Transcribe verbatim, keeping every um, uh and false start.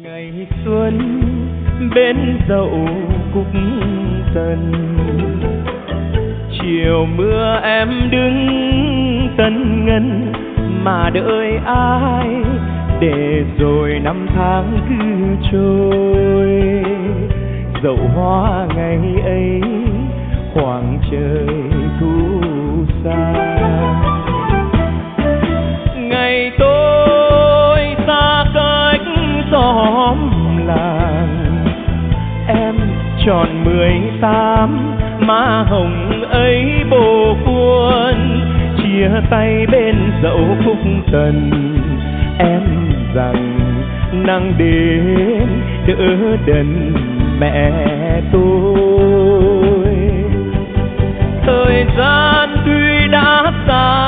Ngày xuân bên dậu cúc tần, chiều mưa em đứng tân ngân mà đợi ai, để rồi năm tháng cứ trôi. Dậu hoa ngày ấy khoảng trời thu xa. Ngày tôi xa cách xóm làng, em tròn mười tám, má hồng ấy bồ cuốn. Chia tay bên dậu khúc tần, em rằng nắng đến đỡ đần mẹ tôi. Thời gian tuy đã xa